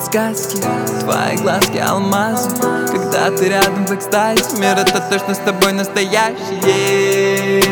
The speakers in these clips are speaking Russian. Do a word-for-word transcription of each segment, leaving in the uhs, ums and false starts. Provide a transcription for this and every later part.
подсказки, твои глазки алмазы. Когда ты рядом в экстазе, мир это точно с тобой настоящий.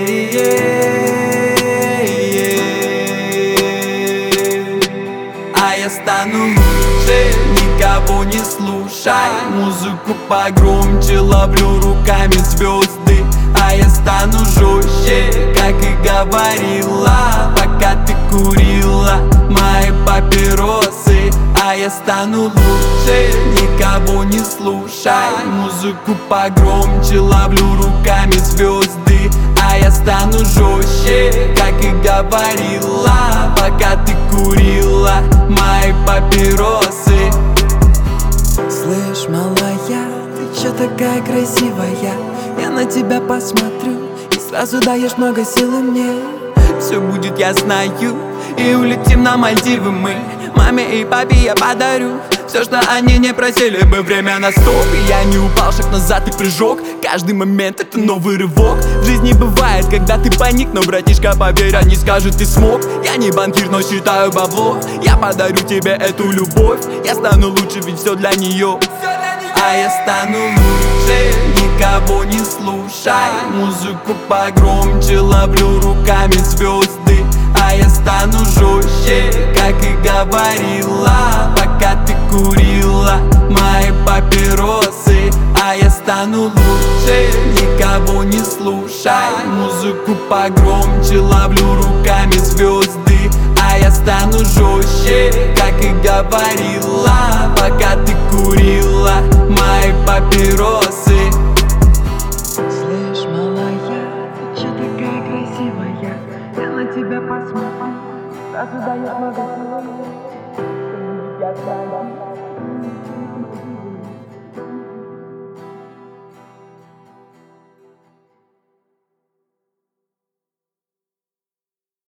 А я стану лучше, никого не слушай, музыку погромче, ловлю руками звезды. А я стану жестче, как и говорила, пока ты курила мои папиросы. А я стану лучше, никого не слушай, музыку погромче, ловлю руками звезды. А я стану жестче, как и говорила, пока ты курила мои папиросы. Слышь, малая, ты чё такая красивая? Я на тебя посмотрю, и сразу даешь много силы мне. Все будет, я знаю, и улетим на Мальдивы мы. Маме и папе я подарю все, что они не просили бы. Время на стоп, и я не упал, шаг назад и прыжок. Каждый момент это новый рывок. В жизни бывает, когда ты паник, но, братишка, поверь, они скажут, ты смог. Я не банкир, но считаю бабло. Я подарю тебе эту любовь. Я стану лучше, ведь все для нее. А я стану лучше, никого не слушай, музыку погромче, ловлю руками звезды. А я стану жестче, как и говорила, пока ты курила мои папиросы. А я стану лучше, никого не слушай, музыку погромче, ловлю руками звезды. А я стану жестче, как и говорила, пока ты курила мои папиросы. Слышь, малая, ты чё такая красивая? Я на тебя посмотрю, сразу даешь много сил. Я знаю.